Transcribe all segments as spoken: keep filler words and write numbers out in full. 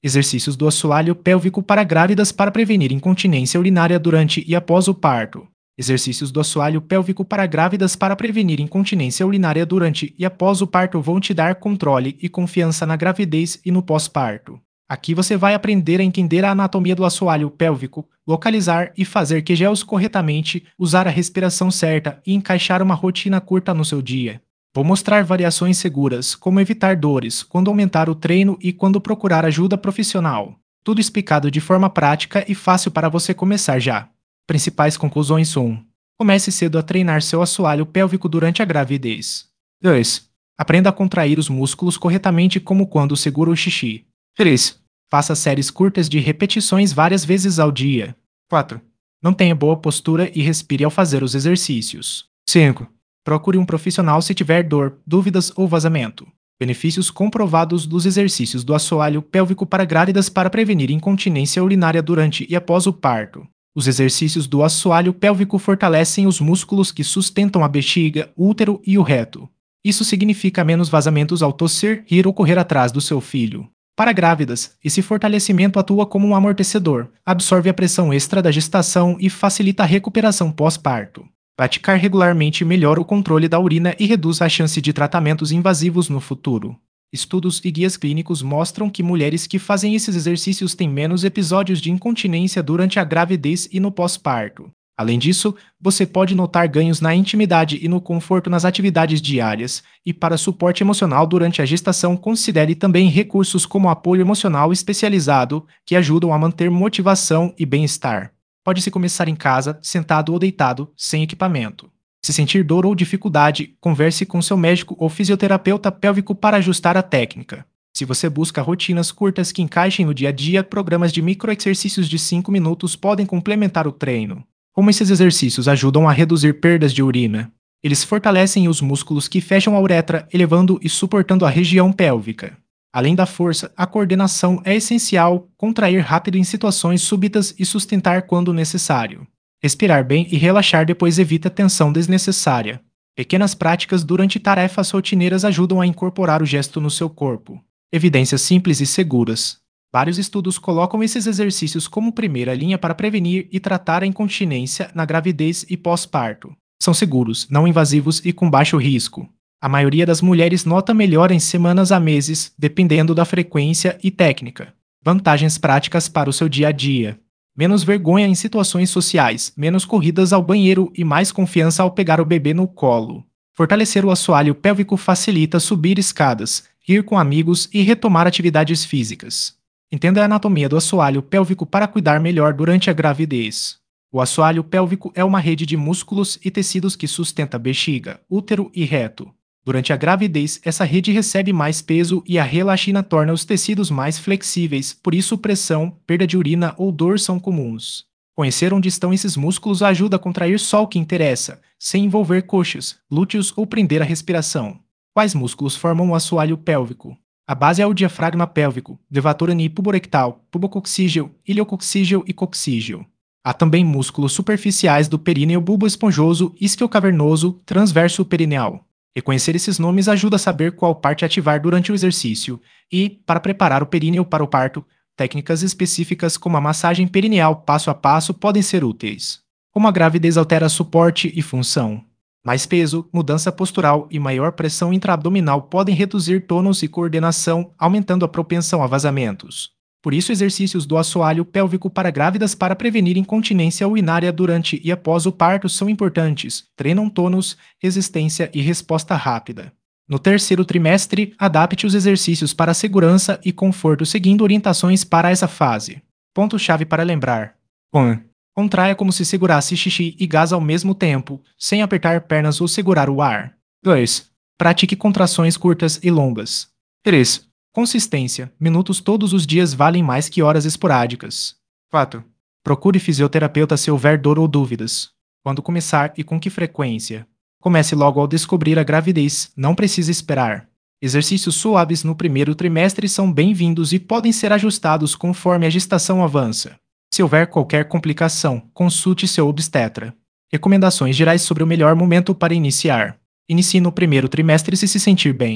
Exercícios do assoalho pélvico para grávidas para prevenir incontinência urinária durante e após o parto. Exercícios do assoalho pélvico para grávidas para prevenir incontinência urinária durante e após o parto vão te dar controle e confiança na gravidez e no pós-parto. Aqui você vai aprender a entender a anatomia do assoalho pélvico, localizar e fazer Kegels corretamente, usar a respiração certa e encaixar uma rotina curta no seu dia. Vou mostrar variações seguras, como evitar dores, quando aumentar o treino e quando procurar ajuda profissional. Tudo explicado de forma prática e fácil para você começar já. Principais conclusões um. Comece cedo a treinar seu assoalho pélvico durante a gravidez. dois. Aprenda a contrair os músculos corretamente como quando segura o xixi. três. Faça séries curtas de repetições várias vezes ao dia. quatro. Mantenha boa postura e respire ao fazer os exercícios. cinco. Procure um profissional se tiver dor, dúvidas ou vazamento. Benefícios comprovados dos exercícios do assoalho pélvico para grávidas para prevenir incontinência urinária durante e após o parto. Os exercícios do assoalho pélvico fortalecem os músculos que sustentam a bexiga, o útero e o reto. Isso significa menos vazamentos ao tossir, rir ou correr atrás do seu filho. Para grávidas, esse fortalecimento atua como um amortecedor, absorve a pressão extra da gestação e facilita a recuperação pós-parto. Praticar regularmente melhora o controle da urina e reduz a chance de tratamentos invasivos no futuro. Estudos e guias clínicos mostram que mulheres que fazem esses exercícios têm menos episódios de incontinência durante a gravidez e no pós-parto. Além disso, você pode notar ganhos na intimidade e no conforto nas atividades diárias. E para suporte emocional durante a gestação, considere também recursos como apoio emocional especializado, que ajudam a manter motivação e bem-estar. Pode-se começar em casa, sentado ou deitado, sem equipamento. Se sentir dor ou dificuldade, converse com seu médico ou fisioterapeuta pélvico para ajustar a técnica. Se você busca rotinas curtas que encaixem no dia a dia, programas de microexercícios de cinco minutos podem complementar o treino. Como esses exercícios ajudam a reduzir perdas de urina? Eles fortalecem os músculos que fecham a uretra, elevando e suportando a região pélvica. Além da força, a coordenação é essencial, contrair rápido em situações súbitas e sustentar quando necessário. Respirar bem e relaxar depois evita tensão desnecessária. Pequenas práticas durante tarefas rotineiras ajudam a incorporar o gesto no seu corpo. Evidências simples e seguras. Vários estudos colocam esses exercícios como primeira linha para prevenir e tratar a incontinência na gravidez e pós-parto. São seguros, não invasivos e com baixo risco. A maioria das mulheres nota melhora em semanas a meses, dependendo da frequência e técnica. Vantagens práticas para o seu dia a dia. Menos vergonha em situações sociais, menos corridas ao banheiro e mais confiança ao pegar o bebê no colo. Fortalecer o assoalho pélvico facilita subir escadas, ir com amigos e retomar atividades físicas. Entenda a anatomia do assoalho pélvico para cuidar melhor durante a gravidez. O assoalho pélvico é uma rede de músculos e tecidos que sustenta bexiga, útero e reto. Durante a gravidez, essa rede recebe mais peso e a relaxina torna os tecidos mais flexíveis, por isso pressão, perda de urina ou dor são comuns. Conhecer onde estão esses músculos ajuda a contrair só o que interessa, sem envolver coxas, glúteos ou prender a respiração. Quais músculos formam o assoalho pélvico? A base é o diafragma pélvico, levator anipuborectal, pubococcígeo, iliococcígeo e coccígeo. Há também músculos superficiais do períneo bulboesponjoso, isquiocavernoso, transverso perineal. Reconhecer esses nomes ajuda a saber qual parte ativar durante o exercício e, para preparar o períneo para o parto, técnicas específicas como a massagem perineal passo a passo podem ser úteis. Como a gravidez altera suporte e função? Mais peso, mudança postural e maior pressão intraabdominal podem reduzir tônus e coordenação, aumentando a propensão a vazamentos. Por isso, exercícios do assoalho pélvico para grávidas para prevenir incontinência urinária durante e após o parto são importantes, treinam tônus, resistência e resposta rápida. No terceiro trimestre, adapte os exercícios para segurança e conforto seguindo orientações para essa fase. Ponto-chave para lembrar. um. Contraia como se segurasse xixi e gás ao mesmo tempo, sem apertar pernas ou segurar o ar. dois. Pratique contrações curtas e longas. três. Consistência. Minutos todos os dias valem mais que horas esporádicas. quatro. Procure fisioterapeuta se houver dor ou dúvidas. Quando começar e com que frequência? Comece logo ao descobrir a gravidez, não precisa esperar. Exercícios suaves no primeiro trimestre são bem-vindos e podem ser ajustados conforme a gestação avança. Se houver qualquer complicação, consulte seu obstetra. Recomendações gerais sobre o melhor momento para iniciar. Inicie no primeiro trimestre se se sentir bem.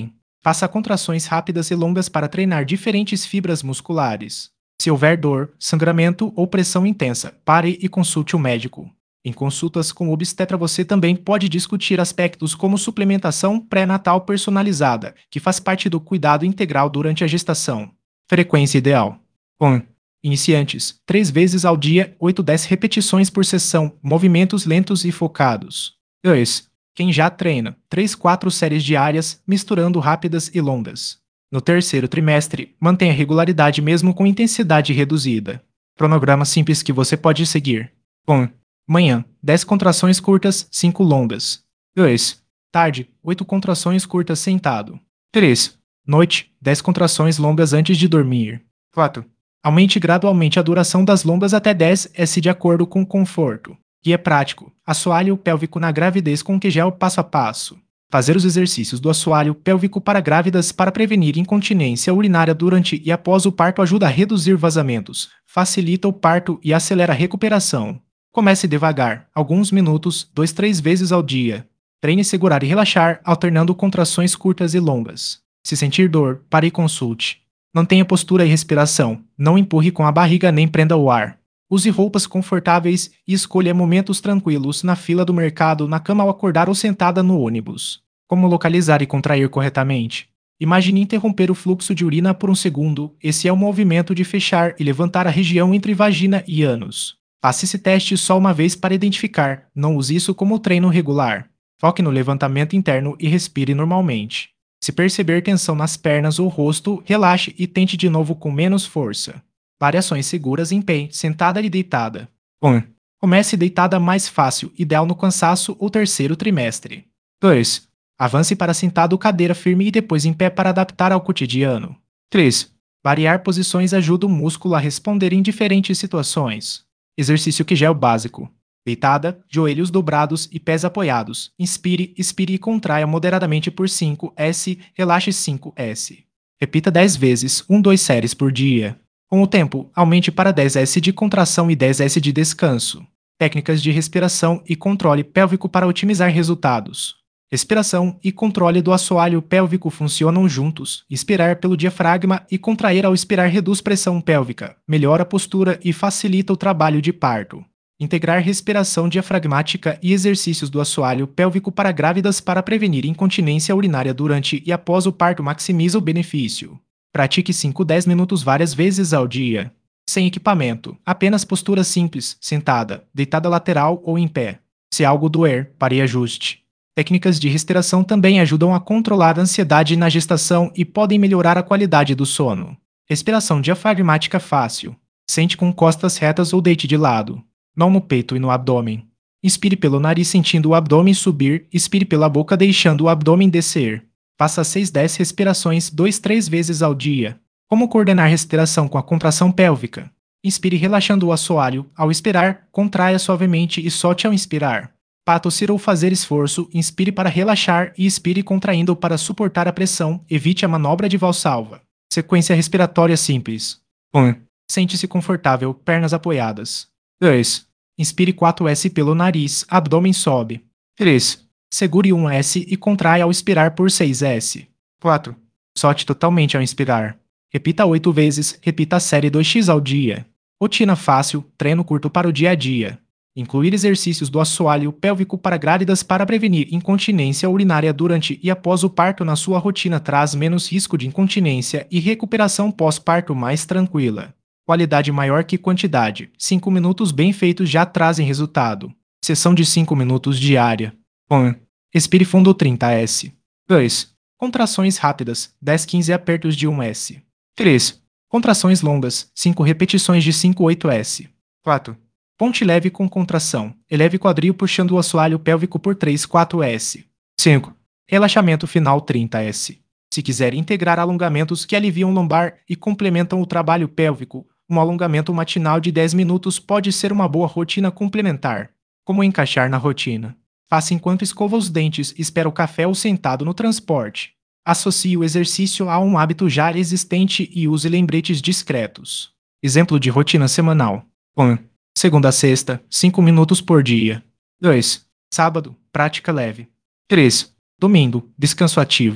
Faça contrações rápidas e longas para treinar diferentes fibras musculares. Se houver dor, sangramento ou pressão intensa, pare e consulte o médico. Em consultas com o obstetra, você também pode discutir aspectos como suplementação pré-natal personalizada, que faz parte do cuidado integral durante a gestação. Frequência ideal: um. Iniciantes, três vezes ao dia, oito a dez repetições por sessão, movimentos lentos e focados. dois. Quem já treina, três a quatro séries diárias, misturando rápidas e longas. No terceiro trimestre, mantenha regularidade mesmo com intensidade reduzida. Cronograma simples que você pode seguir. um. Manhã, dez contrações curtas, cinco longas. dois. Tarde, oito contrações curtas sentado. três. Noite, dez contrações longas antes de dormir. quatro. Aumente gradualmente a duração das longas até dez S de acordo com o conforto. Guia prático: assoalho pélvico na gravidez com Kegel passo a passo. Fazer os exercícios do assoalho pélvico para grávidas para prevenir incontinência urinária durante e após o parto ajuda a reduzir vazamentos, facilita o parto e acelera a recuperação. Comece devagar, alguns minutos, dois a três vezes ao dia. Treine segurar e relaxar, alternando contrações curtas e longas. Se sentir dor, pare e consulte. Mantenha postura e respiração. Não empurre com a barriga nem prenda o ar. Use roupas confortáveis e escolha momentos tranquilos na fila do mercado, na cama ao acordar ou sentada no ônibus. Como localizar e contrair corretamente? Imagine interromper o fluxo de urina por um segundo. Esse é o movimento de fechar e levantar a região entre vagina e ânus. Faça esse teste só uma vez para identificar. Não use isso como treino regular. Foque no levantamento interno e respire normalmente. Se perceber tensão nas pernas ou rosto, relaxe e tente de novo com menos força. Variações seguras em pé, sentada e deitada. um. Comece deitada mais fácil, ideal no cansaço ou terceiro trimestre. dois. Avance para sentado cadeira firme e depois em pé para adaptar ao cotidiano. três. Variar posições ajuda o músculo a responder em diferentes situações. Exercício Kegel básico. Deitada, joelhos dobrados e pés apoiados. Inspire, expire e contraia moderadamente por cinco S, relaxe cinco S. Repita dez vezes, um a duas séries por dia. Com o tempo, aumente para dez S de contração e dez S de descanso. Técnicas de respiração e controle pélvico para otimizar resultados. Respiração e controle do assoalho pélvico funcionam juntos. Inspirar pelo diafragma e contrair ao expirar reduz pressão pélvica, melhora a postura e facilita o trabalho de parto. Integrar respiração diafragmática e exercícios do assoalho pélvico para grávidas para prevenir incontinência urinária durante e após o parto maximiza o benefício. Pratique cinco a dez minutos várias vezes ao dia. Sem equipamento, apenas postura simples, sentada, deitada lateral ou em pé. Se algo doer, pare e ajuste. Técnicas de respiração também ajudam a controlar a ansiedade na gestação e podem melhorar a qualidade do sono. Respiração diafragmática fácil. Sente com costas retas ou deite de lado. Não no peito e no abdômen. Inspire pelo nariz sentindo o abdômen subir, expire pela boca deixando o abdômen descer. Faça seis a dez respirações dois a três vezes ao dia. Como coordenar respiração com a contração pélvica? Inspire relaxando o assoalho. Ao expirar, contraia suavemente e solte ao inspirar. Para tossir ou fazer esforço, inspire para relaxar e expire contraindo para suportar a pressão. Evite a manobra de Valsalva. Sequência respiratória simples. um. Sente-se confortável, pernas apoiadas. dois. Inspire quatro S pelo nariz, abdômen sobe. três. Segure um S e contrai ao expirar por seis S. quatro. Solte totalmente ao inspirar. Repita oito vezes, repita a série dois x ao dia. Rotina fácil, treino curto para o dia a dia. Incluir exercícios do assoalho pélvico para grávidas para prevenir incontinência urinária durante e após o parto na sua rotina traz menos risco de incontinência e recuperação pós-parto mais tranquila. Qualidade maior que quantidade. cinco minutos bem feitos já trazem resultado. Sessão de cinco minutos diária. um. Respire fundo trinta S. dois. Contrações rápidas, dez a quinze apertos de um S. três. Contrações longas, cinco repetições de cinco a oito S. quatro. Ponte leve com contração. Eleve quadril puxando o assoalho pélvico por três a quatro S. cinco. Relaxamento final trinta S. Se quiser integrar alongamentos que aliviam lombar e complementam o trabalho pélvico, um alongamento matinal de dez minutos pode ser uma boa rotina complementar. Como encaixar na rotina? Faça enquanto escova os dentes, espera o café ou sentado no transporte. Associe o exercício a um hábito já existente e use lembretes discretos. Exemplo de rotina semanal. um. Segunda a sexta, cinco minutos por dia. dois. Sábado, prática leve. três. Domingo, descanso ativo.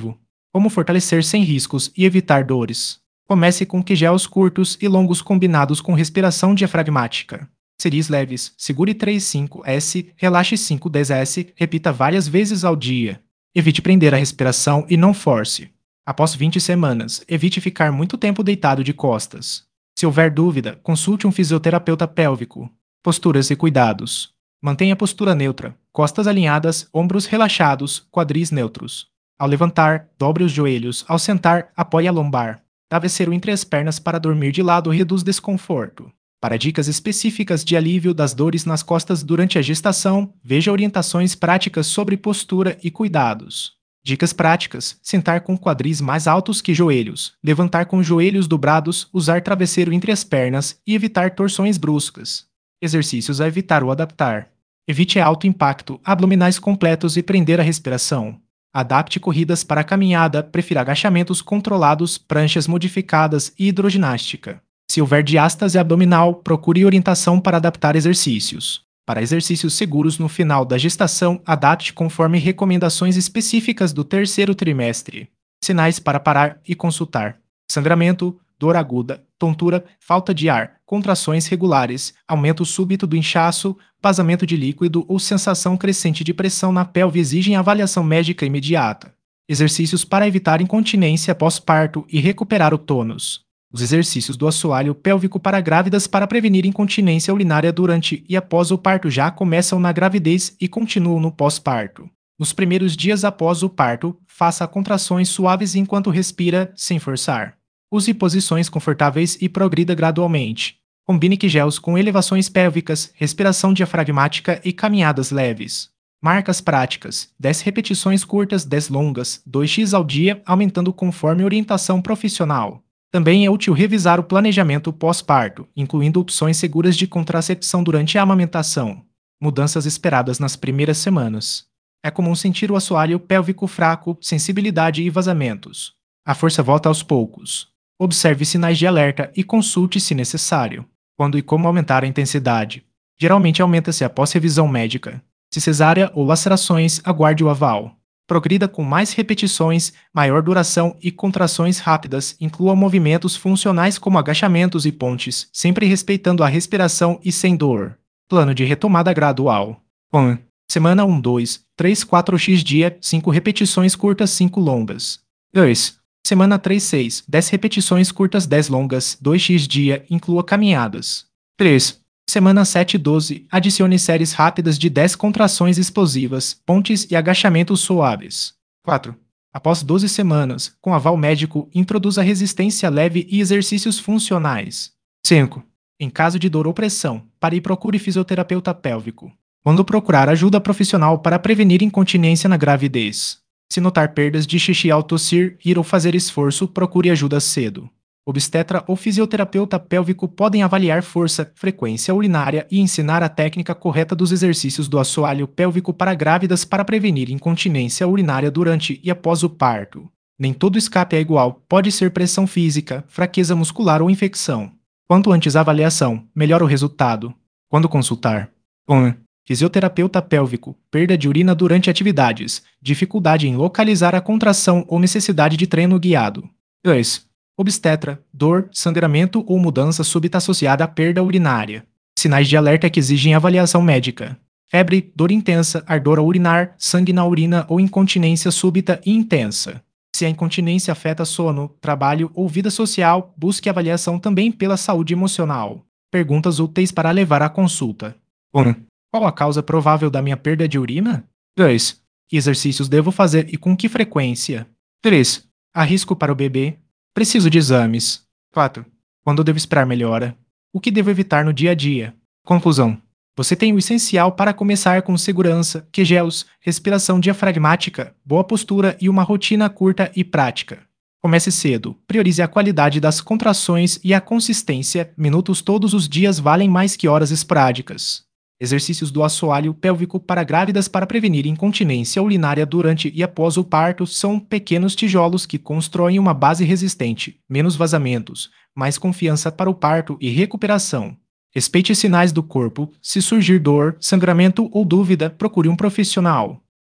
Como fortalecer sem riscos e evitar dores? Comece com quegels curtos e longos combinados com respiração diafragmática. Séries leves, segure três cinco S, relaxe cinco dez S, repita várias vezes ao dia. Evite prender a respiração e não force. Após vinte semanas, evite ficar muito tempo deitado de costas. Se houver dúvida, consulte um fisioterapeuta pélvico. Posturas e cuidados. Mantenha a postura neutra, costas alinhadas, ombros relaxados, quadris neutros. Ao levantar, dobre os joelhos, ao sentar, apoie a lombar. Travesseiro entre as pernas para dormir de lado reduz desconforto. Para dicas específicas de alívio das dores nas costas durante a gestação, veja orientações práticas sobre postura e cuidados. Dicas práticas: sentar com quadris mais altos que joelhos, levantar com joelhos dobrados, usar travesseiro entre as pernas e evitar torções bruscas. Exercícios a evitar ou adaptar. Evite alto impacto, abdominais completos e prender a respiração. Adapte corridas para caminhada, prefira agachamentos controlados, pranchas modificadas e hidroginástica. Se houver diástase abdominal, procure orientação para adaptar exercícios. Para exercícios seguros no final da gestação, adapte conforme recomendações específicas do terceiro trimestre. Sinais para parar e consultar: sangramento, dor aguda, tontura, falta de ar, contrações regulares, aumento súbito do inchaço, vazamento de líquido ou sensação crescente de pressão na pelve exigem avaliação médica imediata. Exercícios para evitar incontinência pós-parto e recuperar o tônus. Os exercícios do assoalho pélvico para grávidas para prevenir incontinência urinária durante e após o parto já começam na gravidez e continuam no pós-parto. Nos primeiros dias após o parto, faça contrações suaves enquanto respira, sem forçar. Use posições confortáveis e progrida gradualmente. Combine quegels com elevações pélvicas, respiração diafragmática e caminhadas leves. Marcas práticas: dez repetições curtas, dez longas, dois por ao dia, aumentando conforme orientação profissional. Também é útil revisar o planejamento pós-parto, incluindo opções seguras de contracepção durante a amamentação. Mudanças esperadas nas primeiras semanas. É comum sentir o assoalho pélvico fraco, sensibilidade e vazamentos. A força volta aos poucos. Observe sinais de alerta e consulte se necessário. Quando e como aumentar a intensidade? Geralmente aumenta-se após revisão médica. Se cesárea ou lacerações, aguarde o aval. Progrida com mais repetições, maior duração e contrações rápidas, inclua movimentos funcionais como agachamentos e pontes, sempre respeitando a respiração e sem dor. Plano de retomada gradual. um. Semana um, dois, três, quatro por dia, cinco repetições curtas, cinco longas. dois. Semana três, seis, dez repetições curtas, dez longas, dois por dia, inclua caminhadas. três. Semana sete, doze, adicione séries rápidas de dez contrações explosivas, pontes e agachamentos suaves. quatro. Após doze semanas, com aval médico, introduza resistência leve e exercícios funcionais. cinco. Em caso de dor ou pressão, pare e procure fisioterapeuta pélvico. Quando procurar ajuda profissional para prevenir incontinência na gravidez. Se notar perdas de xixi ao tossir, ir ou fazer esforço, procure ajuda cedo. Obstetra ou fisioterapeuta pélvico podem avaliar força, frequência urinária e ensinar a técnica correta dos exercícios do assoalho pélvico para grávidas para prevenir incontinência urinária durante e após o parto. Nem todo escape é igual, pode ser pressão física, fraqueza muscular ou infecção. Quanto antes a avaliação, melhor o resultado. Quando consultar? um. Fisioterapeuta pélvico, perda de urina durante atividades, dificuldade em localizar a contração ou necessidade de treino guiado. dois. Obstetra, dor, sangramento ou mudança súbita associada à perda urinária. Sinais de alerta que exigem avaliação médica. Febre, dor intensa, ardor ao urinar, sangue na urina ou incontinência súbita e intensa. Se a incontinência afeta sono, trabalho ou vida social, busque avaliação também pela saúde emocional. Perguntas úteis para levar à consulta. um. Qual a causa provável da minha perda de urina? dois. Que exercícios devo fazer e com que frequência? três. Há risco para o bebê? Preciso de exames. quatro. Quando devo esperar melhora? O que devo evitar no dia a dia? Conclusão. Você tem o essencial para começar com segurança, quegels, respiração diafragmática, boa postura e uma rotina curta e prática. Comece cedo, priorize a qualidade das contrações e a consistência, minutos todos os dias valem mais que horas esporádicas. Exercícios do assoalho pélvico para grávidas para prevenir incontinência urinária durante e após o parto são pequenos tijolos que constroem uma base resistente, menos vazamentos, mais confiança para o parto e recuperação. Respeite sinais do corpo. Se surgir dor, sangramento ou dúvida, procure um profissional.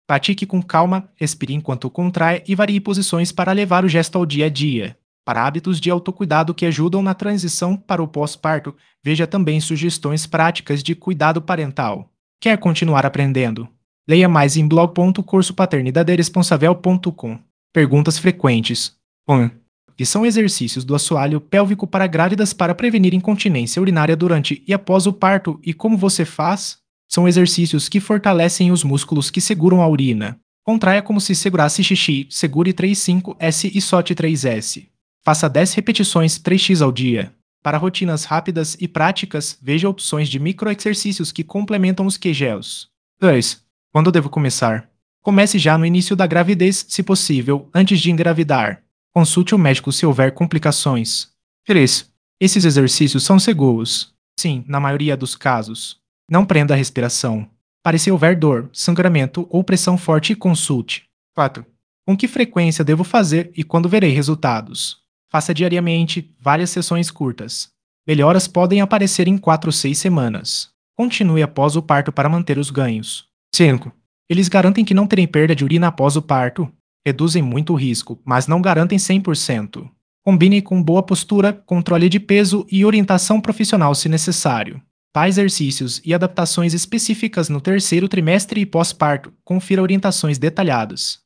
Pratique com calma, respire enquanto contrai e varie posições para levar o gesto ao dia a dia. Para hábitos de autocuidado que ajudam na transição para o pós-parto, veja também sugestões práticas de cuidado parental. Quer continuar aprendendo? Leia mais em blog ponto curso paternidade responsável ponto com. Perguntas frequentes. um. Que são exercícios do assoalho pélvico para grávidas para prevenir incontinência urinária durante e após o parto e como você faz? São exercícios que fortalecem os músculos que seguram a urina. Contraia como se segurasse xixi, segure três cinco S e solte três S. Faça dez repetições três x ao dia. Para rotinas rápidas e práticas, veja opções de microexercícios que complementam os Kegels. dois. Quando devo começar? Comece já no início da gravidez, se possível, antes de engravidar. Consulte o médico se houver complicações. três. Esses exercícios são seguros. Sim, na maioria dos casos. Não prenda a respiração. Para se houver dor, sangramento ou pressão forte, consulte. quatro. Com que frequência devo fazer e quando verei resultados? Faça diariamente, várias sessões curtas. Melhoras podem aparecer em quatro ou seis semanas. Continue após o parto para manter os ganhos. cinco. Eles garantem que não terem perda de urina após o parto. Reduzem muito o risco, mas não garantem cem por cento. Combine com boa postura, controle de peso e orientação profissional se necessário. Para exercícios e adaptações específicas no terceiro trimestre e pós-parto, confira orientações detalhadas.